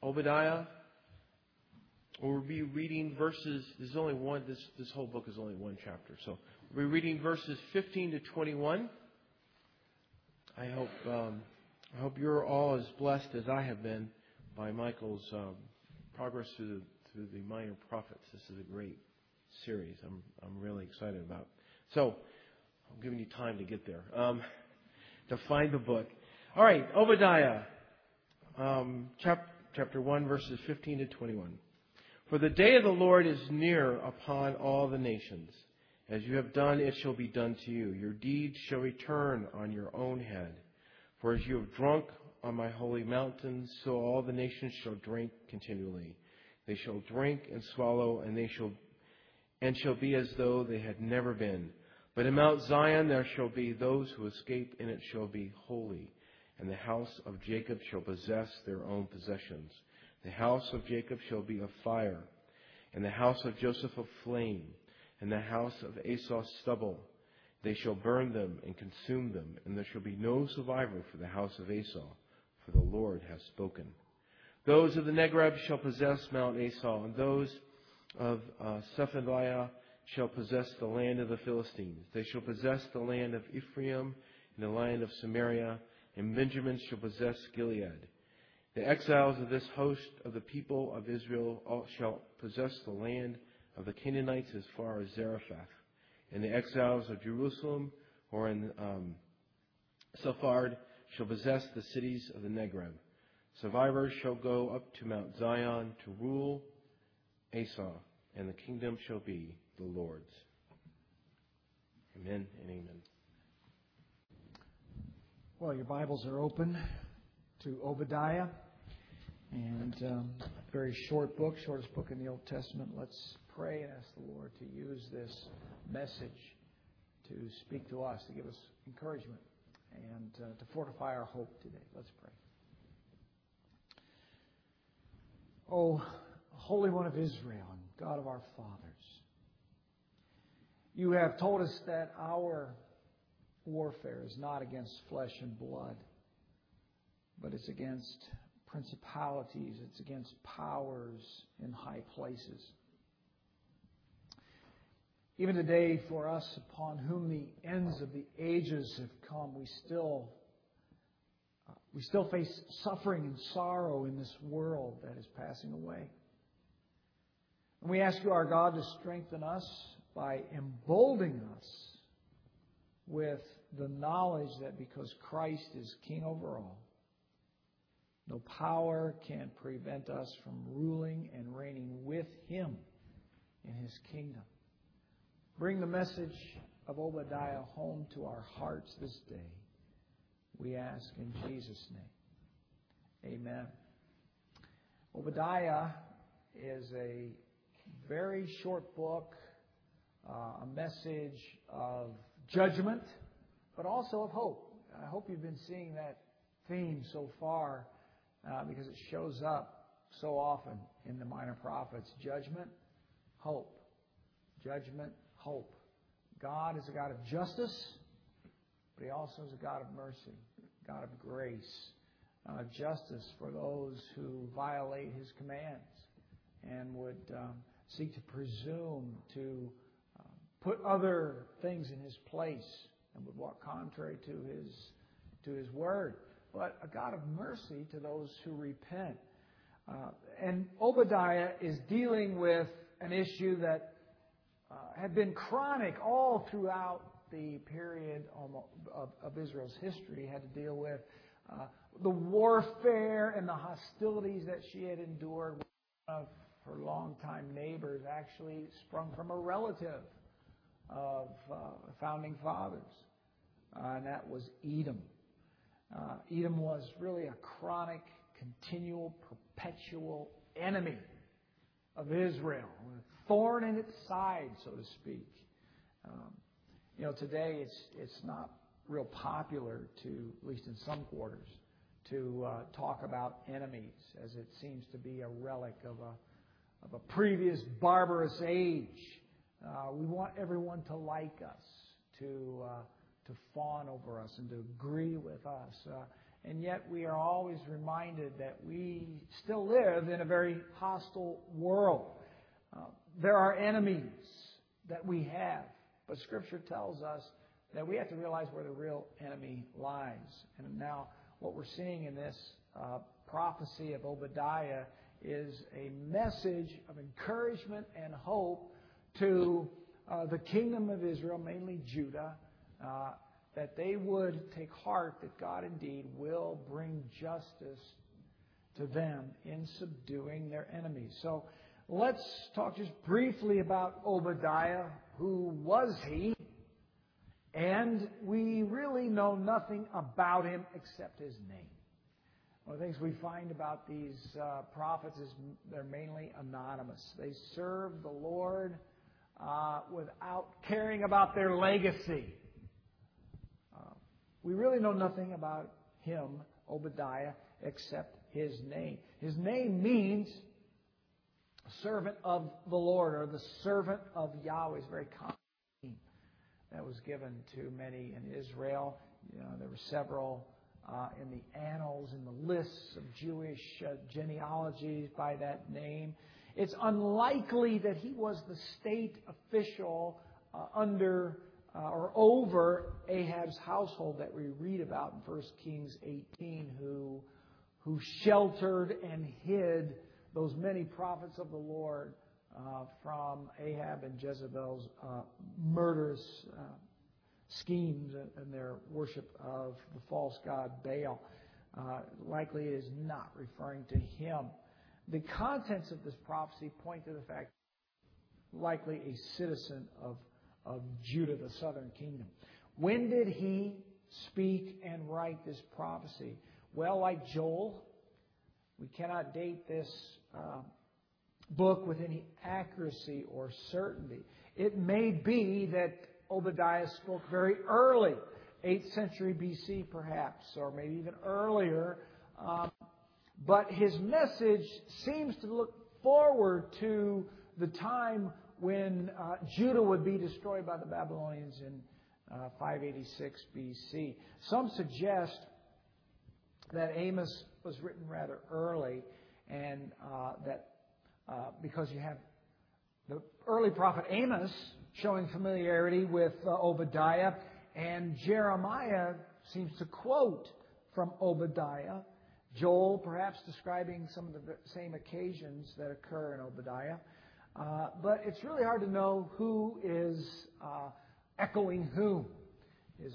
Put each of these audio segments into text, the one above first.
Obadiah. We'll be reading verses. There's only one. This whole book is only one chapter. So we'll be reading verses 15 to 21. I hope you're all as blessed as I have been by Michael's progress through the Minor Prophets. This is a great series. I'm really excited about. So I'm giving you time to get there, to find the book. All right, Obadiah, chapter 1, verses 15 to 21. For the day of the Lord is near upon all the nations. As you have done, it shall be done to you. Your deeds shall return on your own head. For as you have drunk on my holy mountains, so all the nations shall drink continually. They shall drink and swallow, and shall be as though they had never been. But in Mount Zion there shall be those who escape, and it shall be holy. And the house of Jacob shall possess their own possessions. The house of Jacob shall be a fire, and the house of Joseph a flame, and the house of Esau stubble. They shall burn them and consume them, and there shall be no survivor for the house of Esau, for the Lord has spoken. Those of the Negev shall possess Mount Esau, and those of Shephatiah shall possess the land of the Philistines. They shall possess the land of Ephraim and the land of Samaria, and Benjamin shall possess Gilead. The exiles of this host of the people of Israel shall possess the land of the Canaanites as far as Zarephath. And the exiles of Jerusalem or in Sephard shall possess the cities of the Negev. Survivors shall go up to Mount Zion to rule Esau, and the kingdom shall be the Lord's. Amen and amen. Well, your Bibles are open to Obadiah, and a very short book, shortest book in the Old Testament. Let's pray and ask the Lord to use this message to speak to us, to give us encouragement, and to fortify our hope today. Let's pray. O Holy One of Israel and God of our fathers, you have told us that our warfare is not against flesh and blood, but it's against principalities, it's against powers in high places. Even today, for us upon whom the ends of the ages have come, we still face suffering and sorrow in this world that is passing away. And we ask you, our God, to strengthen us by emboldening us with the knowledge that because Christ is King over all, no power can prevent us from ruling and reigning with Him in His kingdom. Bring the message of Obadiah home to our hearts this day. We ask in Jesus' name. Amen. Obadiah is a very short book, a message of judgment, but also of hope. I hope you've been seeing that theme so far because it shows up so often in the Minor Prophets. Judgment, hope. Judgment, hope. God is a God of justice, but He also is a God of mercy, God of grace. Justice for those who violate His commands and would seek to presume to put other things in His place and would walk contrary to His word. But a God of mercy to those who repent. And Obadiah is dealing with an issue that had been chronic all throughout the period of Israel's history. He had to deal with the warfare and the hostilities that she had endured. One of her longtime neighbors actually sprung from a relative of founding fathers, and that was Edom. Edom was really a chronic, continual, perpetual enemy of Israel, a thorn in its side, so to speak. Today it's not real popular to, at least in some quarters, to talk about enemies, as it seems to be a relic of a previous barbarous age. We want everyone to like us, to fawn over us, and to agree with us. And yet we are always reminded that we still live in a very hostile world. There are enemies that we have, but Scripture tells us that we have to realize where the real enemy lies. And now what we're seeing in this prophecy of Obadiah is a message of encouragement and hope to the kingdom of Israel, mainly Judah, that they would take heart that God indeed will bring justice to them in subduing their enemies. So let's talk just briefly about Obadiah. Who was he? And we really know nothing about him except his name. One of the things we find about these prophets is they're mainly anonymous. They serve the Lord without caring about their legacy. We really know nothing about him, Obadiah, except his name. His name means servant of the Lord, or the servant of Yahweh. It's a very common name that was given to many in Israel. There were several in the annals, in the lists of Jewish genealogies by that name. It's unlikely that he was the state official under or over Ahab's household that we read about in 1 Kings 18, who sheltered and hid those many prophets of the Lord from Ahab and Jezebel's murderous schemes and their worship of the false god Baal. Likely is not referring to him. The contents of this prophecy point to the fact likely a citizen of Judah, the southern kingdom. When did he speak and write this prophecy? Well, like Joel, we cannot date this book with any accuracy or certainty. It may be that Obadiah spoke very early, 8th century BC perhaps, or maybe even earlier. But his message seems to look forward to the time when Judah would be destroyed by the Babylonians in 586 BC. Some suggest that Amos was written rather early, and that because you have the early prophet Amos showing familiarity with Obadiah, and Jeremiah seems to quote from Obadiah. Joel perhaps describing some of the same occasions that occur in Obadiah. But it's really hard to know who is echoing whom. Is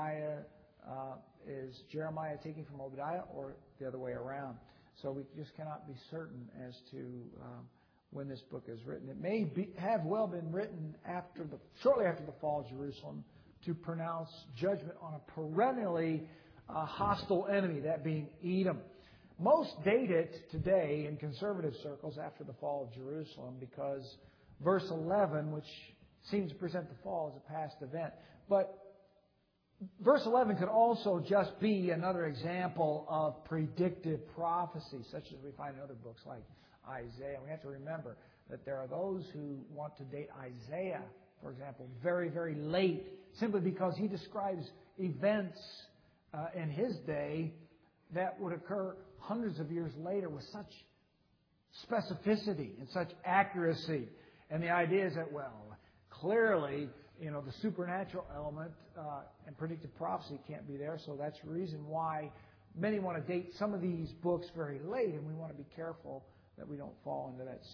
Jeremiah taking from Obadiah, or the other way around? So we just cannot be certain as to when this book is written. It may have well been written shortly after the fall of Jerusalem to pronounce judgment on a perennially hostile enemy, that being Edom. Most date it today in conservative circles after the fall of Jerusalem, because verse 11, which seems to present the fall as a past event. But verse 11 could also just be another example of predictive prophecy, such as we find in other books like Isaiah. We have to remember that there are those who want to date Isaiah, for example, very, very late, simply because he describes events in his day that would occur hundreds of years later with such specificity and such accuracy. And the idea is that, well, clearly, the supernatural element and predictive prophecy can't be there, so that's the reason why many want to date some of these books very late, and we want to be careful that we don't fall into that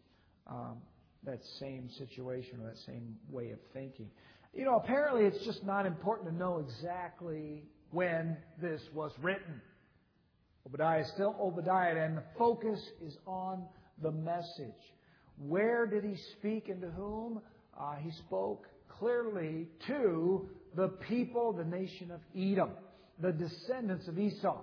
same situation or that same way of thinking. Apparently it's just not important to know exactly when this was written. Obadiah is still Obadiah, and the focus is on the message. Where did he speak and to whom? He spoke clearly to the people, the nation of Edom, the descendants of Esau.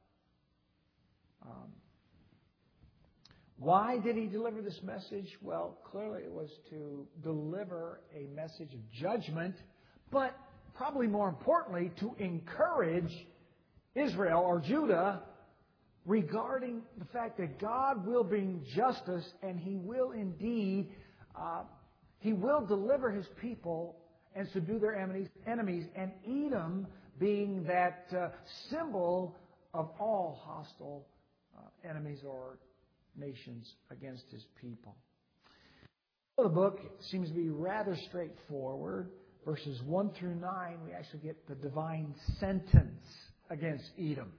Why did he deliver this message? Well, clearly it was to deliver a message of judgment, but probably more importantly, to encourage Israel or Judah regarding the fact that God will bring justice, and He will indeed, He will deliver His people and subdue their enemies, and Edom being that symbol of all hostile enemies or nations against His people. The book seems to be rather straightforward. Verses 1 through 9, we actually get the divine sentence against Edom.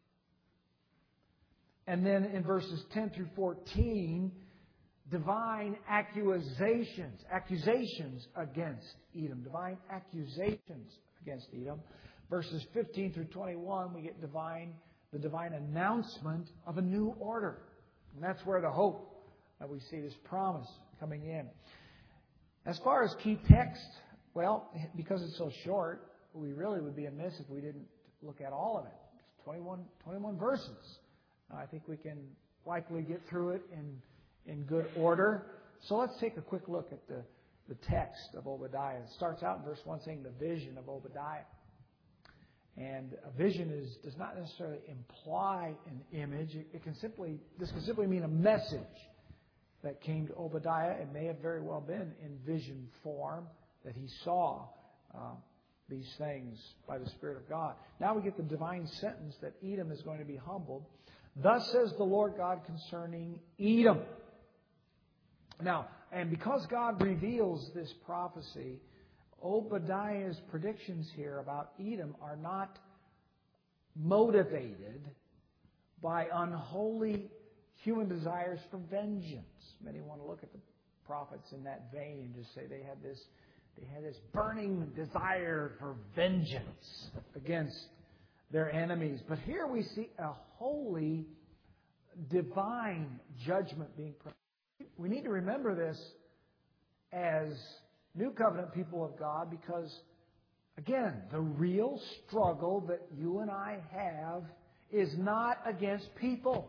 And then in verses 10 through 14, divine accusations against Edom. Divine accusations against Edom. Verses 15 through 21, we get the divine announcement of a new order. And that's where the hope that we see this promise coming in. As far as key text, well, because it's so short, we really would be amiss if we didn't look at all of it. It's 21 verses. I think we can likely get through it in good order. So let's take a quick look at the text of Obadiah. It starts out in verse 1 saying the vision of Obadiah. And a vision does not necessarily imply an image. This can simply mean a message that came to Obadiah. It may have very well been in vision form that he saw these things by the Spirit of God. Now we get the divine sentence that Edom is going to be humbled. Thus says the Lord God concerning Edom. Now, and because God reveals this prophecy, Obadiah's predictions here about Edom are not motivated by unholy human desires for vengeance. Many want to look at the prophets in that vein and just say they had this burning desire for vengeance against their enemies. But here we see a holy, divine judgment being pronounced. We need to remember this as New Covenant people of God because, again, the real struggle that you and I have is not against people.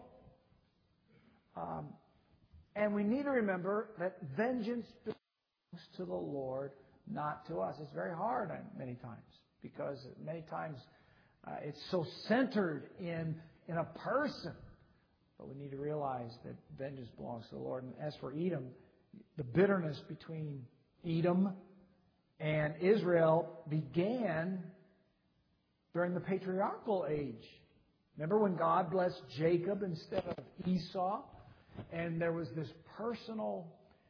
And we need to remember that vengeance belongs to the Lord, not to us. It's very hard many times because many times it's so centered in a person. But we need to realize that vengeance belongs to the Lord. And as for Edom, the bitterness between Edom and Israel began during the patriarchal age. Remember when God blessed Jacob instead of Esau? And there was this personal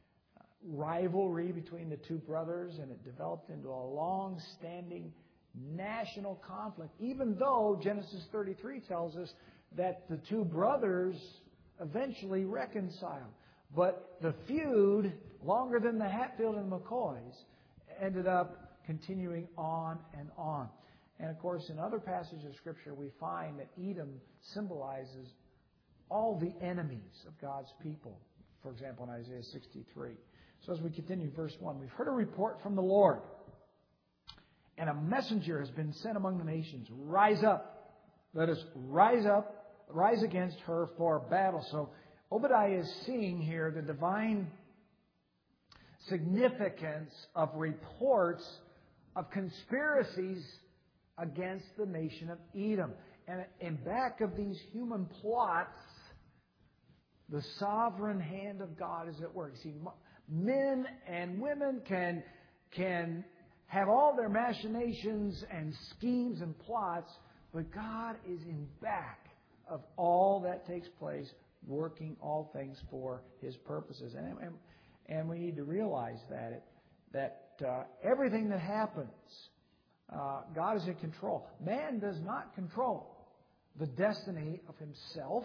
rivalry between the two brothers, and it developed into a long-standing national conflict, even though Genesis 33 tells us that the two brothers eventually reconciled. But the feud, longer than the Hatfield and McCoys, ended up continuing on and on. And of course, in other passages of Scripture, we find that Edom symbolizes all the enemies of God's people. For example, in Isaiah 63. So as we continue, verse 1, we've heard a report from the Lord, and a messenger has been sent among the nations. Rise up. Let us rise against her for battle. So Obadiah is seeing here the divine significance of reports of conspiracies against the nation of Edom. And in back of these human plots, the sovereign hand of God is at work. You see, men and women can have all their machinations and schemes and plots, but God is in back of all that takes place, working all things for His purposes. And we need to realize that everything that happens, God is in control. Man does not control the destiny of himself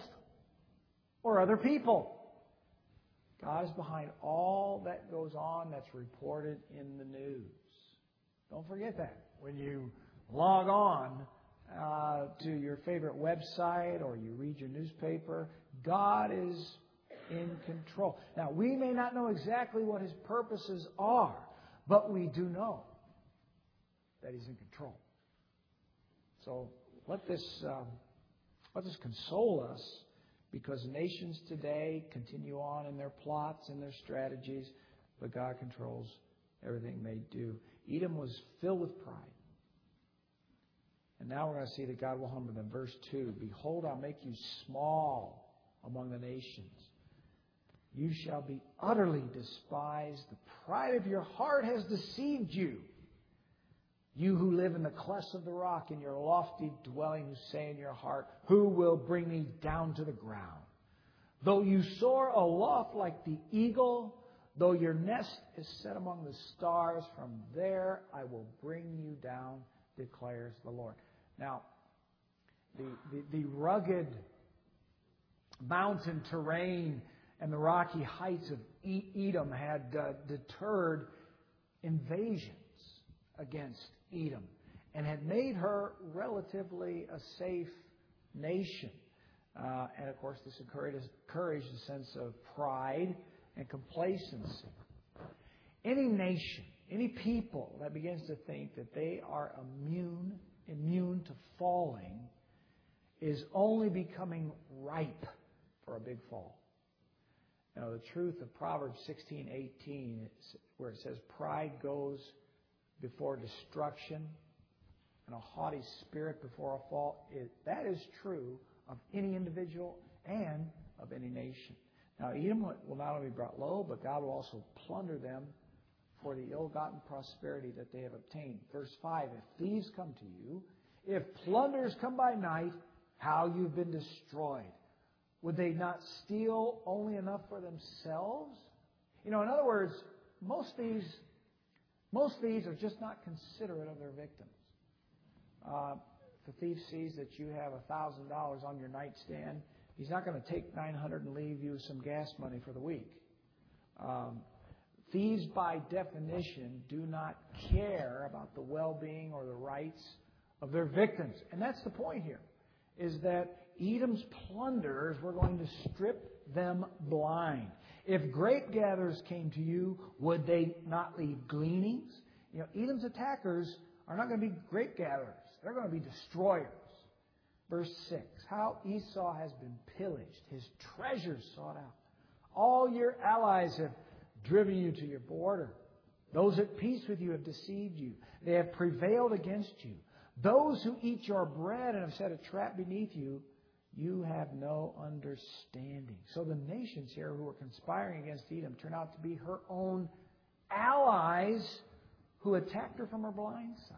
or other people. God is behind all that goes on that's reported in the news. Don't forget that. When you log on to your favorite website or you read your newspaper, God is in control. Now, we may not know exactly what His purposes are, but we do know that He's in control. So let this console us, because nations today continue on in their plots and their strategies, but God controls everything they do. Edom was filled with pride. And now we're going to see that God will humble them. Verse 2, behold, I'll make you small among the nations. You shall be utterly despised. The pride of your heart has deceived you. You who live in the clefts of the rock, in your lofty dwelling, who say in your heart, who will bring me down to the ground? Though you soar aloft like the eagle, though your nest is set among the stars, from there I will bring you down, declares the Lord. Now, the rugged mountain terrain and the rocky heights of Edom had deterred invasions against Edom and had made her relatively a safe nation. And of course, this encouraged a sense of pride and complacency. Any nation, any people that begins to think that they are immune to falling is only becoming ripe for a big fall. Now, the truth of Proverbs 16:18, where it says, pride goes before destruction and a haughty spirit before a fall, that is true of any individual and of any nation. Now, Edom will not only be brought low, but God will also plunder them for the ill-gotten prosperity that they have obtained. Verse 5, if thieves come to you, if plunderers come by night, how you've been destroyed. Would they not steal only enough for themselves? In other words, most thieves are just not considerate of their victims. If a thief sees that you have $1,000 on your nightstand, he's not going to take $900 and leave you some gas money for the week. Thieves, by definition, do not care about the well-being or the rights of their victims. And that's the point here, is that Edom's plunderers were going to strip them blind. If grape gatherers came to you, would they not leave gleanings? Edom's attackers are not going to be grape gatherers. They're going to be destroyers. Verse 6, how Esau has been pillaged, his treasures sought out. All your allies have driven you to your border. Those at peace with you have deceived you. They have prevailed against you. Those who eat your bread and have set a trap beneath you, you have no understanding. So the nations here who were conspiring against Edom turned out to be her own allies who attacked her from her blind side.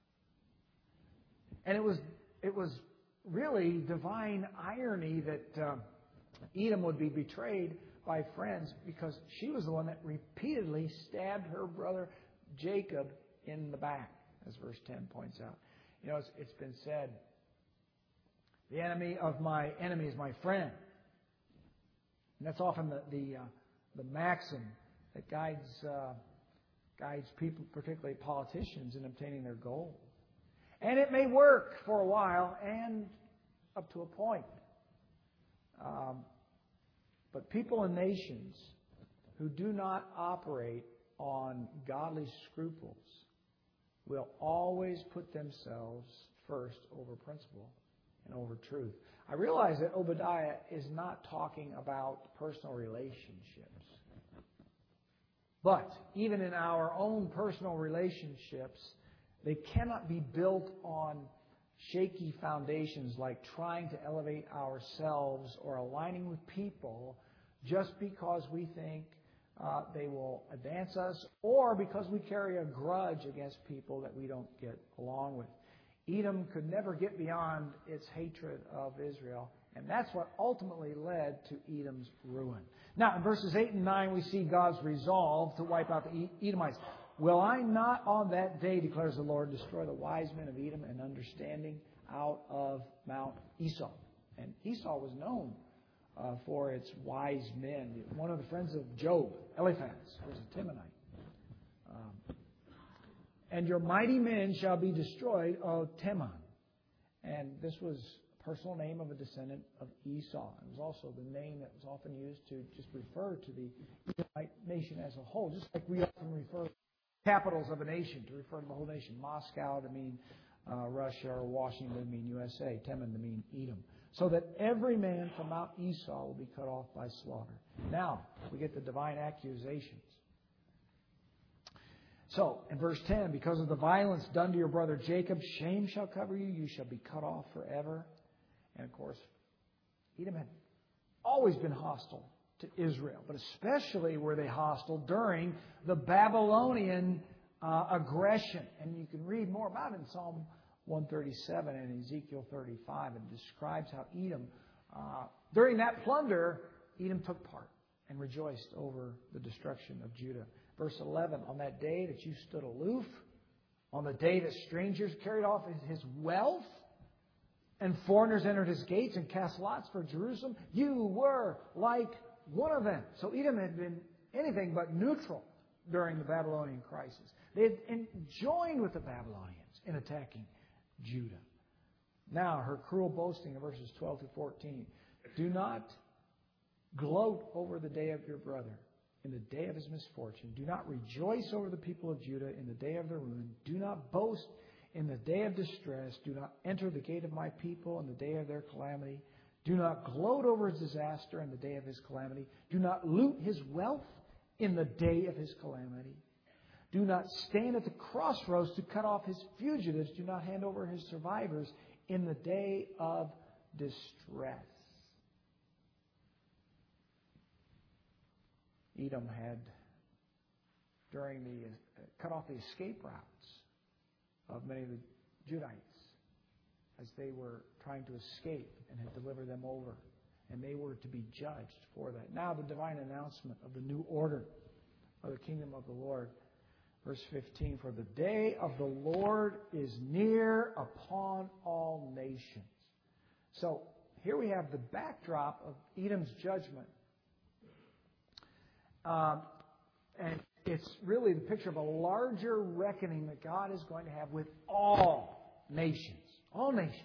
And it was really divine irony that Edom would be betrayed by friends, because she was the one that repeatedly stabbed her brother Jacob in the back, as verse 10 points out. It's been said, the enemy of my enemy is my friend. And that's often the maxim that guides people, particularly politicians, in obtaining their goals. And it may work for a while and up to a point. But people and nations who do not operate on godly scruples will always put themselves first over principle and over truth. I realize that Obadiah is not talking about personal relationships. But even in our own personal relationships, they cannot be built on shaky foundations like trying to elevate ourselves or aligning with people just because we think they will advance us, or because we carry a grudge against people that we don't get along with. Edom could never get beyond its hatred of Israel, and that's what ultimately led to Edom's ruin. Now, in verses 8 and 9, we see God's resolve to wipe out the Edomites. Will I not on that day, declares the Lord, destroy the wise men of Edom and understanding out of Mount Esau? And Esau was known for its wise men. One of the friends of Job, Eliphaz, was a Temanite. And your mighty men shall be destroyed of Teman. And this was a personal name of a descendant of Esau. It was also the name that was often used to just refer to the Edomite nation as a whole, just like we often refer to capitals of a nation to refer to the whole nation. Moscow to mean Russia, or Washington to mean USA, Teman to mean Edom. So that every man from Mount Esau will be cut off by slaughter. Now, we get the divine accusations. So, in verse 10, because of the violence done to your brother Jacob, shame shall cover you, you shall be cut off forever. And of course, Edom had always been hostile to Israel, but especially were they hostile during the Babylonian aggression. And you can read more about it in Psalm 137 and Ezekiel 35. It describes how Edom, during that plunder, Edom took part and rejoiced over the destruction of Judah. Verse 11, on that day that you stood aloof, on the day that strangers carried off his wealth, and foreigners entered his gates and cast lots for Jerusalem, you were like one of them. So Edom had been anything but neutral during the Babylonian crisis. They had joined with the Babylonians in attacking Judah. Now, her cruel boasting in verses 12 to 14. Do not gloat over the day of your brother in the day of his misfortune. Do not rejoice over the people of Judah in the day of their ruin. Do not boast in the day of distress. Do not enter the gate of my people in the day of their calamity. Do not gloat over his disaster in the day of his calamity. Do not loot his wealth in the day of his calamity. Do not stand at the crossroads to cut off his fugitives. Do not hand over his survivors in the day of distress. Edom had, during the cut off the escape routes of many of the Judites as they were trying to escape, and had delivered them over. And they were to be judged for that. Now the divine announcement of the new order of the kingdom of the Lord. Verse 15, for the day of the Lord is near upon all nations. So here we have the backdrop of Edom's judgment. And it's really the picture of a larger reckoning that God is going to have with all nations. All nations.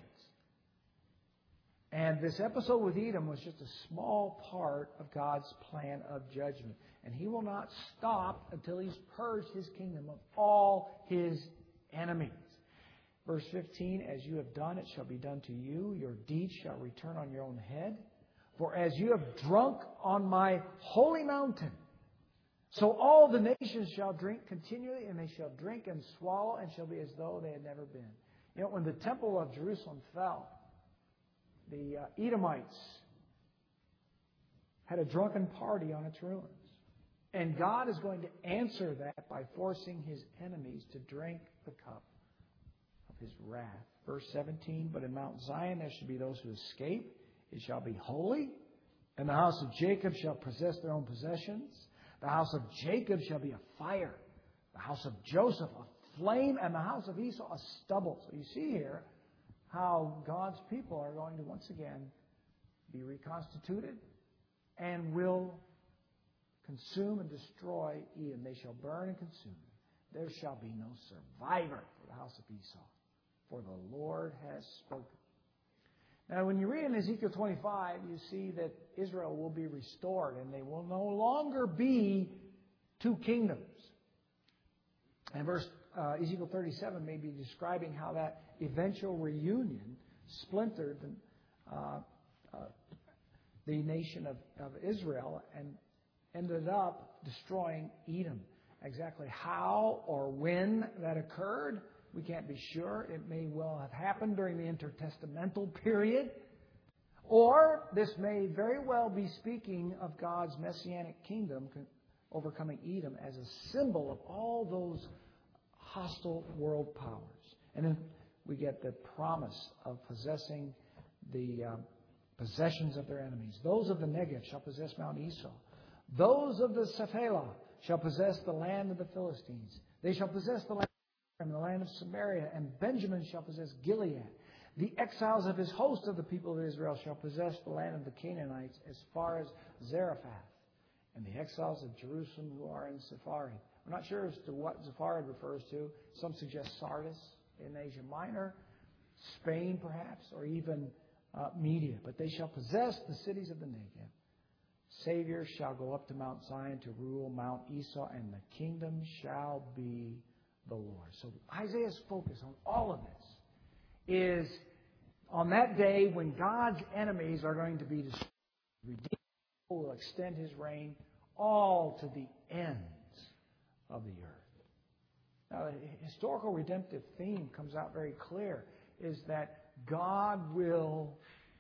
And this episode with Edom was just a small part of God's plan of judgment. And He will not stop until He's purged His kingdom of all His enemies. Verse 15, as you have done, it shall be done to you. Your deeds shall return on your own head. For as you have drunk on my holy mountain, so all the nations shall drink continually, and they shall drink and swallow, and shall be as though they had never been. You know, when the temple of Jerusalem fell, the Edomites had a drunken party on its ruins. And God is going to answer that by forcing His enemies to drink the cup of His wrath. Verse 17, but in Mount Zion there shall be those who escape. It shall be holy. And the house of Jacob shall possess their own possessions. The house of Jacob shall be a fire. The house of Joseph a flame. And the house of Esau a stubble. So you see here how God's people are going to once again be reconstituted and will consume and destroy Edom. They shall burn and consume. There shall be no survivor for the house of Esau, for the Lord has spoken. Now, when you read in Ezekiel 25, you see that Israel will be restored, and they will no longer be two kingdoms. And Ezekiel 37 may be describing how that eventual reunion splintered the nation of Israel and ended up destroying Edom. Exactly how or when that occurred, we can't be sure. It may well have happened during the intertestamental period. Or this may very well be speaking of God's messianic kingdom overcoming Edom as a symbol of all those hostile world powers. And then we get the promise of possessing the possessions of their enemies. Those of the Negev shall possess Mount Esau. Those of the Shephelah shall possess the land of the Philistines. They shall possess the land and the land of Samaria, and Benjamin shall possess Gilead. The exiles of his host of the people of Israel shall possess the land of the Canaanites as far as Zarephath, and the exiles of Jerusalem who are in Sepharad. We're not sure as to what Sepharad refers to. Some suggest Sardis in Asia Minor, Spain perhaps, or even Media. But they shall possess the cities of the Negev. Savior shall go up to Mount Zion to rule Mount Esau, and the kingdom shall be the Lord. So Isaiah's focus on all of this is on that day when God's enemies are going to be destroyed. Redeemed will extend His reign all to the ends of the earth. Now, the historical redemptive theme comes out very clear, is that God will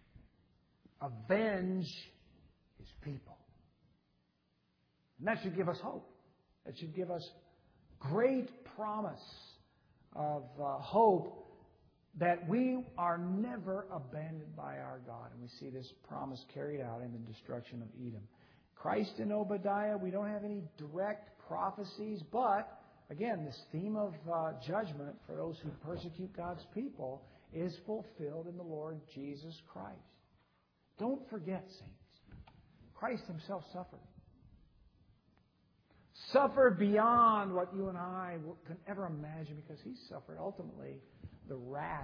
avenge His people. And that should give us hope. That should give us great promise of hope that we are never abandoned by our God. And we see this promise carried out in the destruction of Edom. Christ in Obadiah, we don't have any direct prophecies, but again, this theme of judgment for those who persecute God's people is fulfilled in the Lord Jesus Christ. Don't forget, saints, Christ Himself suffered. Suffered beyond what you and I can ever imagine, because He suffered ultimately the wrath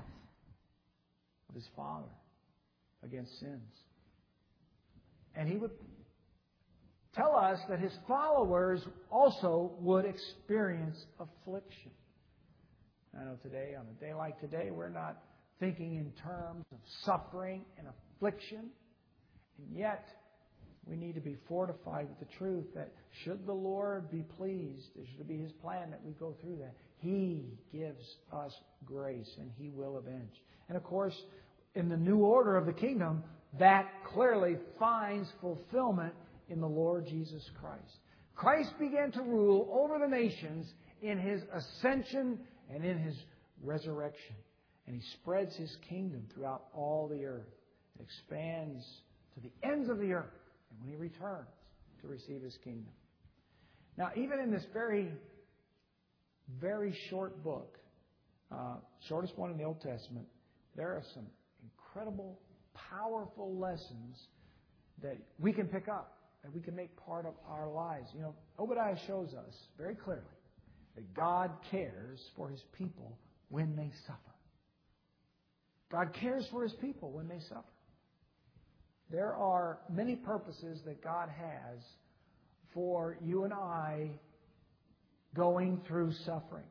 of His Father against sins. And He would tell us that His followers also would experience affliction. I know today, on a day like today, we're not thinking in terms of suffering and affliction. And yet, we need to be fortified with the truth that should the Lord be pleased, it should be His plan that we go through that. He gives us grace and He will avenge. And of course, in the new order of the kingdom, that clearly finds fulfillment in the Lord Jesus Christ. Christ began to rule over the nations in His ascension and in His resurrection. And He spreads His kingdom throughout all the earth. It expands to the ends of the earth. And when He returns to receive His kingdom. Now, even in this very, very short book, shortest one in the Old Testament, there are some incredible, powerful lessons that we can pick up, that we can make part of our lives. You know, Obadiah shows us very clearly that God cares for His people when they suffer. God cares for His people when they suffer. There are many purposes that God has for you and I going through suffering.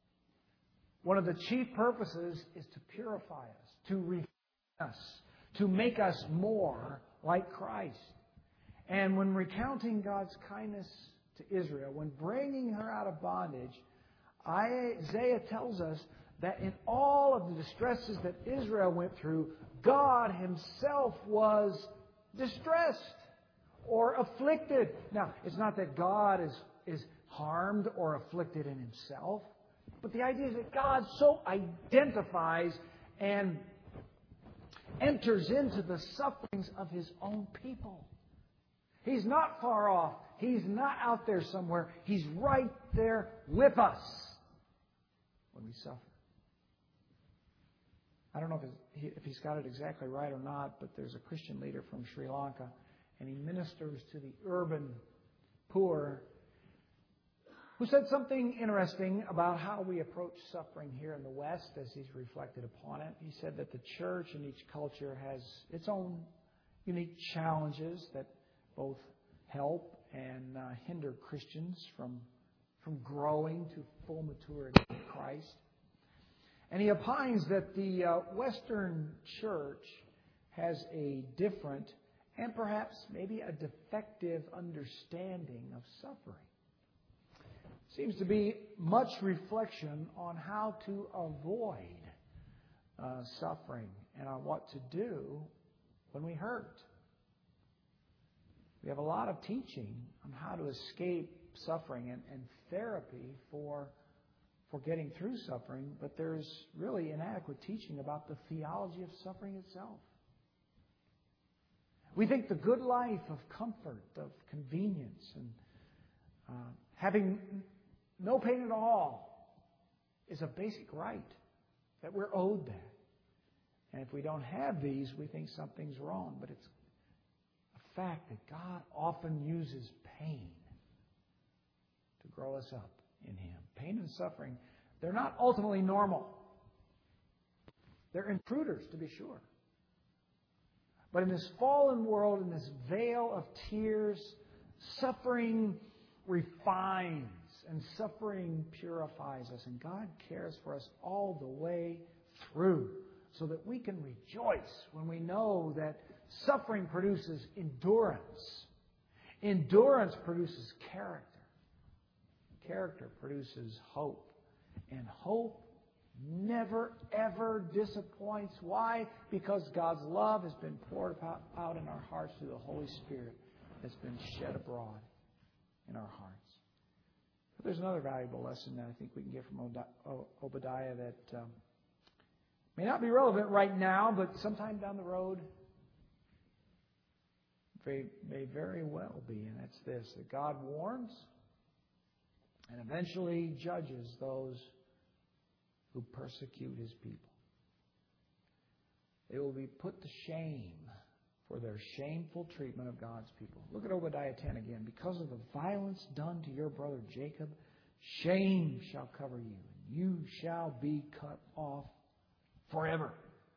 One of the chief purposes is to purify us, to refine us, to make us more like Christ. And when recounting God's kindness to Israel, when bringing her out of bondage, Isaiah tells us that in all of the distresses that Israel went through, God Himself was distressed or afflicted. Now, it's not that God is harmed or afflicted in Himself, but the idea is that God so identifies and enters into the sufferings of His own people. He's not far off. He's not out there somewhere. He's right there with us when we suffer. I don't know if he's got it exactly right or not, but there's a Christian leader from Sri Lanka, and he ministers to the urban poor, who said something interesting about how we approach suffering here in the West as he's reflected upon it. He said that the church in each culture has its own unique challenges that both help and hinder Christians from growing to full maturity in Christ. And he opines that the Western church has a different and perhaps maybe a defective understanding of suffering. Seems to be much reflection on how to avoid suffering and on what to do when we hurt. We have a lot of teaching on how to escape suffering and therapy for getting through suffering, but there's really inadequate teaching about the theology of suffering itself. We think the good life of comfort, of convenience, and having no pain at all is a basic right, that we're owed that. And if we don't have these, we think something's wrong. But it's a fact that God often uses pain to grow us up in Him. Pain and suffering, they're not ultimately normal. They're intruders, to be sure. But in this fallen world, in this veil of tears, suffering refines and suffering purifies us. And God cares for us all the way through so that we can rejoice when we know that suffering produces endurance. Endurance produces character. Character produces hope. And hope never, ever disappoints. Why? Because God's love has been poured out in our hearts through the Holy Spirit that's been shed abroad in our hearts. But there's another valuable lesson that I think we can get from Obadiah that may not be relevant right now, but sometime down the road may very well be. And that's this, that God warns and eventually judges those who persecute His people. They will be put to shame for their shameful treatment of God's people. Look at Obadiah 10 again. Because of the violence done to your brother Jacob, shame shall cover you, and you shall be cut off forever.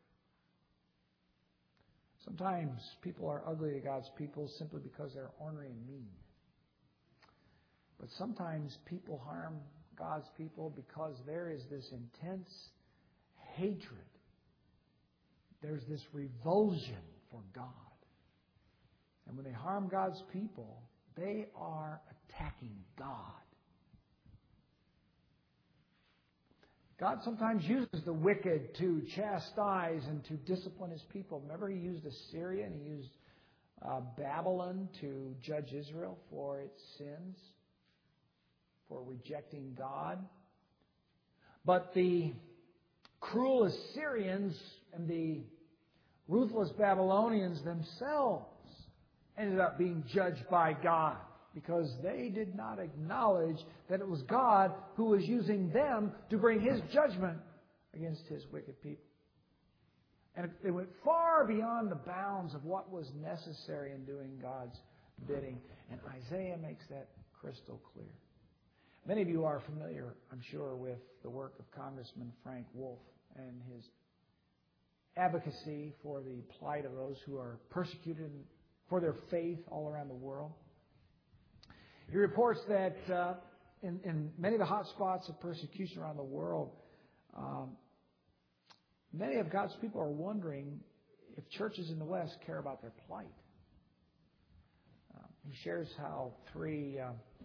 Sometimes people are ugly to God's people simply because they're ornery and mean. But sometimes people harm God's people because there is this intense hatred. There's this revulsion for God. And when they harm God's people, they are attacking God. God sometimes uses the wicked to chastise and to discipline His people. Remember, He used Assyria and He used Babylon to judge Israel for its sins, for rejecting God. But the cruel Assyrians and the ruthless Babylonians themselves ended up being judged by God because they did not acknowledge that it was God who was using them to bring His judgment against His wicked people. And they went far beyond the bounds of what was necessary in doing God's bidding. And Isaiah makes that crystal clear. Many of you are familiar, I'm sure, with the work of Congressman Frank Wolf and his advocacy for the plight of those who are persecuted for their faith all around the world. He reports that in many of the hot spots of persecution around the world, many of God's people are wondering if churches in the West care about their plight. He shares how three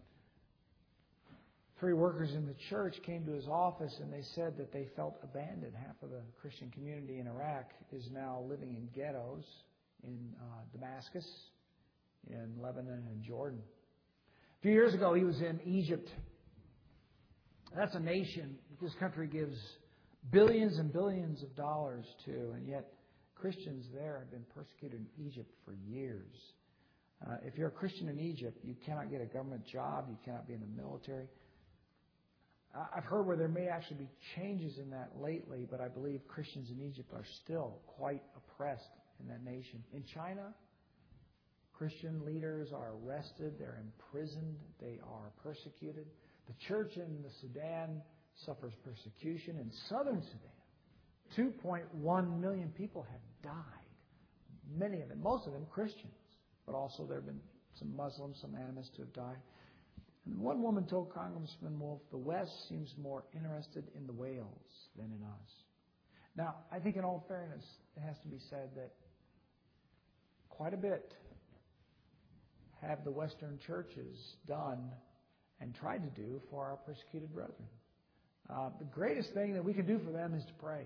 workers in the church came to his office and they said that they felt abandoned. Half of the Christian community in Iraq is now living in ghettos in Damascus, in Lebanon, and Jordan. A few years ago, he was in Egypt. That's a nation this country gives billions and billions of dollars to, and yet Christians there have been persecuted in Egypt for years. If you're a Christian in Egypt, you cannot get a government job, you cannot be in the military. I've heard where there may actually be changes in that lately, but I believe Christians in Egypt are still quite oppressed in that nation. In China, Christian leaders are arrested, they're imprisoned, they are persecuted. The church in the Sudan suffers persecution. In southern Sudan, 2.1 million people have died. Many of them, most of them Christians, but also there have been some Muslims, some animists who have died. And one woman told Congressman Wolf, the West seems more interested in the whales than in us. Now, I think in all fairness, it has to be said that quite a bit have the Western churches done and tried to do for our persecuted brethren. The greatest thing that we can do for them is to pray.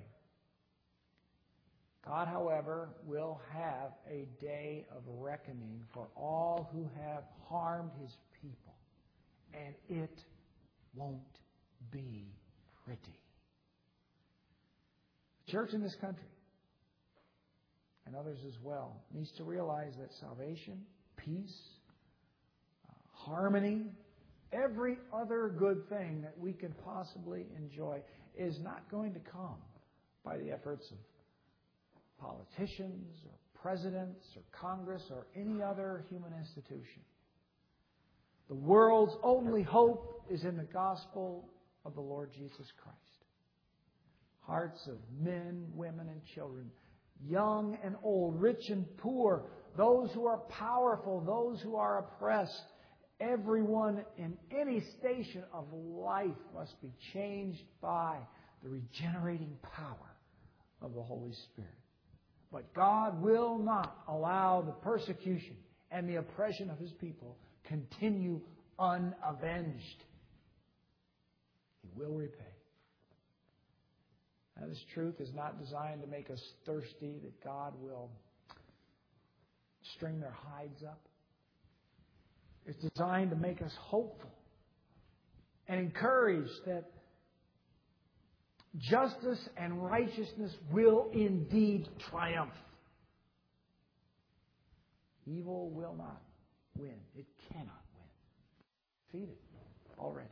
God, however, will have a day of reckoning for all who have harmed His people. And it won't be pretty. The church in this country, and others as well, needs to realize that salvation, peace, harmony, every other good thing that we can possibly enjoy is not going to come by the efforts of politicians or presidents or Congress or any other human institution. The world's only hope is in the gospel of the Lord Jesus Christ. Hearts of men, women, and children, young and old, rich and poor, those who are powerful, those who are oppressed, everyone in any station of life must be changed by the regenerating power of the Holy Spirit. But God will not allow the persecution and the oppression of His people continue unavenged. He will repay. Now, this truth is not designed to make us thirsty that God will string their hides up. It's designed to make us hopeful and encouraged that justice and righteousness will indeed triumph. Evil will not win. It cannot win. Defeated already.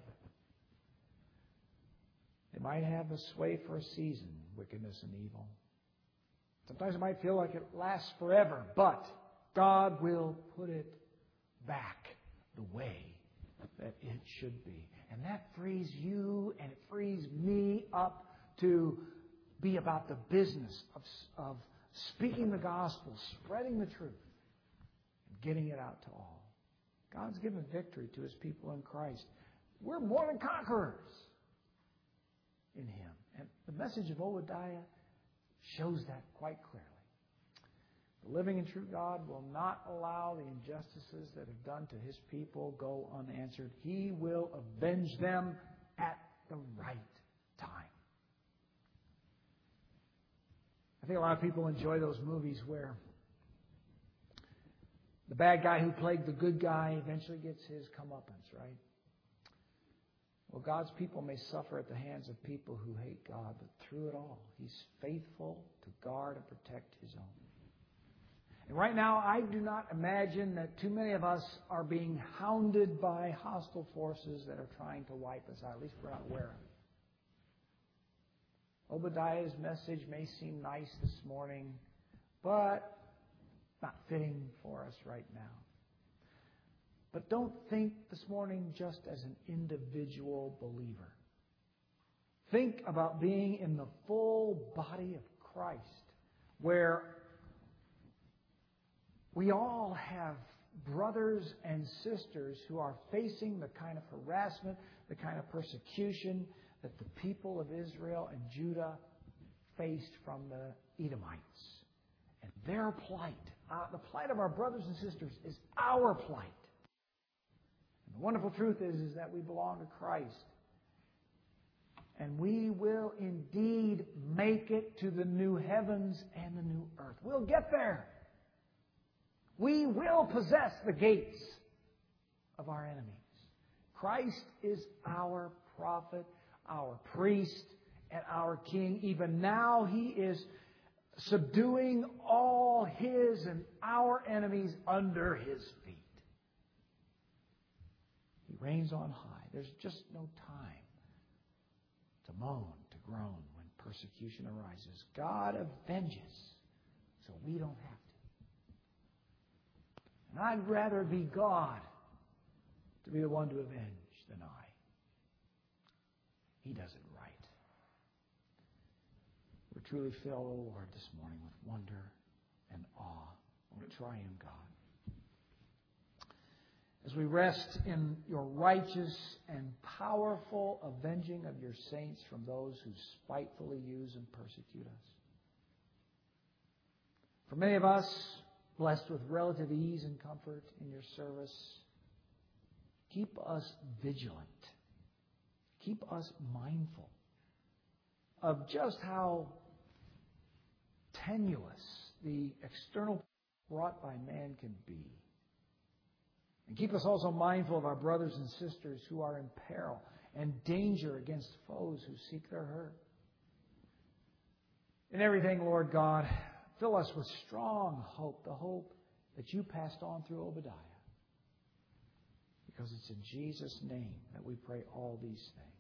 It might have a sway for a season, wickedness and evil. Sometimes it might feel like it lasts forever, but God will put it back the way that it should be. And that frees you and it frees me up to be about the business of speaking the gospel, spreading the truth, and getting it out to all. God's given victory to His people in Christ. We're more than conquerors in Him. And the message of Obadiah shows that quite clearly. The living and true God will not allow the injustices that have done to His people go unanswered. He will avenge them at the right time. I think a lot of people enjoy those movies where the bad guy who played the good guy eventually gets his comeuppance, right? Well, God's people may suffer at the hands of people who hate God, but through it all, He's faithful to guard and protect His own. And right now, I do not imagine that too many of us are being hounded by hostile forces that are trying to wipe us out. At least we're not aware of it. Obadiah's message may seem nice this morning, but not fitting for us right now. But don't think this morning just as an individual believer. Think about being in the full body of Christ, where we all have brothers and sisters who are facing the kind of harassment, the kind of persecution that the people of Israel and Judah faced from the Edomites. And their plight, the plight of our brothers and sisters, is our plight. And the wonderful truth is that we belong to Christ. And we will indeed make it to the new heavens and the new earth. We'll get there. We will possess the gates of our enemies. Christ is our prophet, our priest, and our king. Even now He is subduing all His and our enemies under His feet. He reigns on high. There's just no time to moan, to groan when persecution arises. God avenges, so we don't have to. And I'd rather be God to be the one to avenge than I. He does it right. We're truly filled, O Lord, this morning with wonder and awe of a triune God. As we rest in Your righteous and powerful avenging of Your saints from those who spitefully use and persecute us. For many of us, blessed with relative ease and comfort in Your service, keep us vigilant. Keep us mindful of just how tenuous the external wrought by man can be. And keep us also mindful of our brothers and sisters who are in peril and danger against foes who seek their hurt. In everything, Lord God, fill us with strong hope, the hope that You passed on through Obadiah. Because it's in Jesus' name that we pray all these things.